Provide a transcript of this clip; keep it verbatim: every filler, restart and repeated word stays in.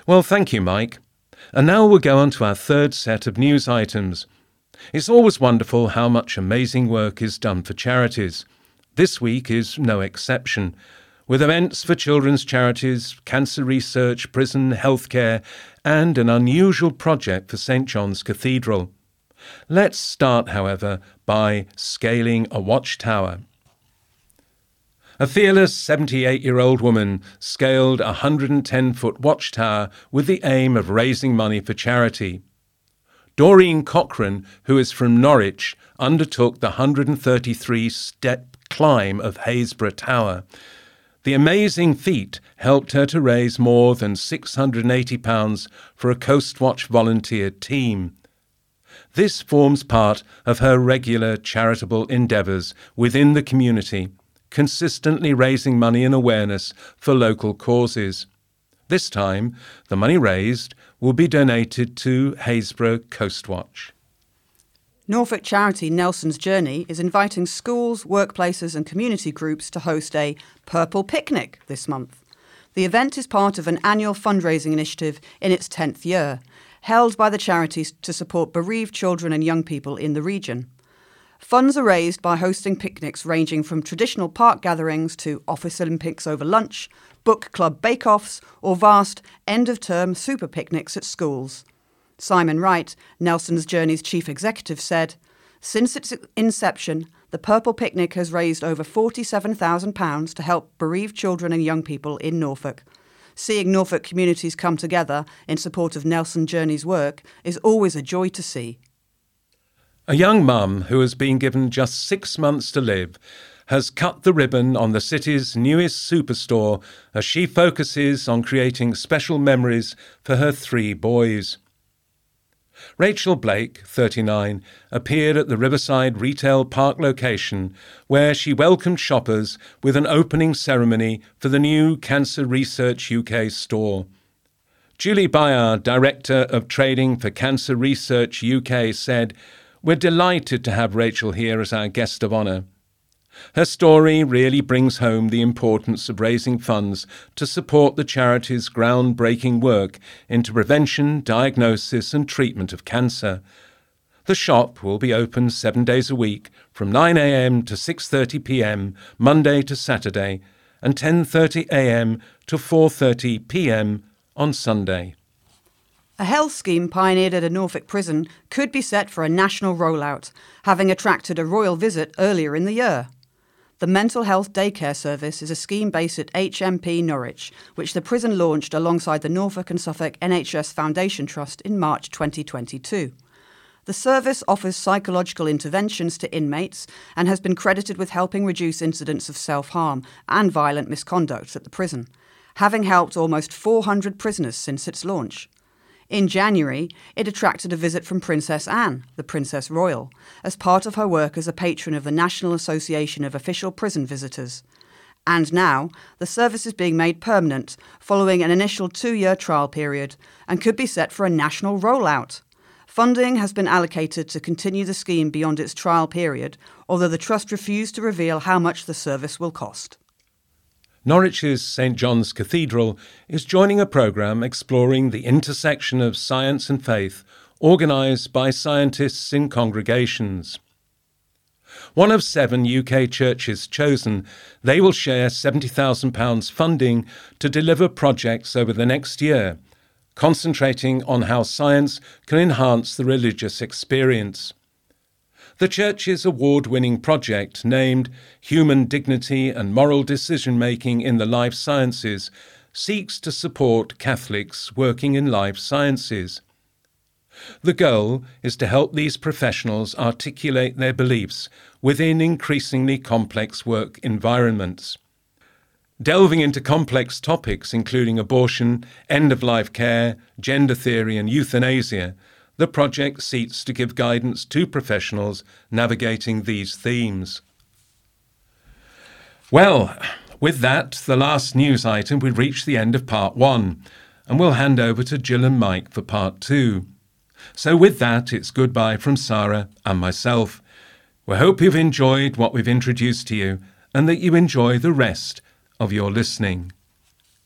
Well, thank you, Mike. And now we'll go on to our third set of news items. It's always wonderful how much amazing work is done for charities. This week is no exception, with events for children's charities, cancer research, prison, healthcare, and an unusual project for Saint John's Cathedral. Let's start, however, by scaling a watchtower. A fearless seventy-eight-year-old woman scaled a one hundred ten foot watchtower with the aim of raising money for charity. Doreen Cochrane, who is from Norwich, undertook the one hundred thirty-three step climb of Haysborough Tower. The amazing feat helped her to raise more than six hundred eighty pounds for a Coastwatch volunteer team. This forms part of her regular charitable endeavours within the community, consistently raising money and awareness for local causes. This time, the money raised will be donated to Haysborough Coastwatch. Norfolk charity Nelson's Journey is inviting schools, workplaces and community groups to host a Purple Picnic this month. The event is part of an annual fundraising initiative in its tenth year, held by the charities to support bereaved children and young people in the region. Funds are raised by hosting picnics ranging from traditional park gatherings to office Olympics over lunch, book club bake-offs or vast end-of-term super picnics at schools. Simon Wright, Nelson's Journey's chief executive, said, "Since its inception, the Purple Picnic has raised over forty-seven thousand pounds to help bereaved children and young people in Norfolk. Seeing Norfolk communities come together in support of Nelson's Journey's work is always a joy to see." A young mum who has been given just six months to live has cut the ribbon on the city's newest superstore as she focuses on creating special memories for her three boys. Rachel Blake, thirty-nine, appeared at the Riverside Retail Park location where she welcomed shoppers with an opening ceremony for the new Cancer Research U K store. Julie Bayard, Director of Trading for Cancer Research U K, said, "We're delighted to have Rachel here as our guest of honour. Her story really brings home the importance of raising funds to support the charity's groundbreaking work into prevention, diagnosis and treatment of cancer. The shop will be open seven days a week from nine a m to six thirty p m Monday to Saturday and ten thirty a m to four thirty p m on Sunday." A health scheme pioneered at a Norfolk prison could be set for a national rollout, having attracted a royal visit earlier in the year. The Mental Health Daycare Service is a scheme based at H M P Norwich, which the prison launched alongside the Norfolk and Suffolk N H S Foundation Trust in March twenty twenty-two. The service offers psychological interventions to inmates and has been credited with helping reduce incidents of self-harm and violent misconduct at the prison, having helped almost four hundred prisoners since its launch. In January, it attracted a visit from Princess Anne, the Princess Royal, as part of her work as a patron of the National Association of Official Prison Visitors. And now, the service is being made permanent following an initial two-year trial period and could be set for a national rollout. Funding has been allocated to continue the scheme beyond its trial period, although the Trust refused to reveal how much the service will cost. Norwich's Saint John's Cathedral is joining a programme exploring the intersection of science and faith, organised by scientists in congregations. One of seven U K churches chosen, they will share seventy thousand pounds funding to deliver projects over the next year, concentrating on how science can enhance the religious experience. The church's award-winning project, named Human Dignity and Moral Decision-Making in the Life Sciences, seeks to support Catholics working in life sciences. The goal is to help these professionals articulate their beliefs within increasingly complex work environments. Delving into complex topics including abortion, end-of-life care, gender theory and euthanasia, the project seeks to give guidance to professionals navigating these themes. Well, with that, the last news item, we've reached the end of part one, and we'll hand over to Jill and Mike for part two. So with that, it's goodbye from Sarah and myself. We hope you've enjoyed what we've introduced to you and that you enjoy the rest of your listening.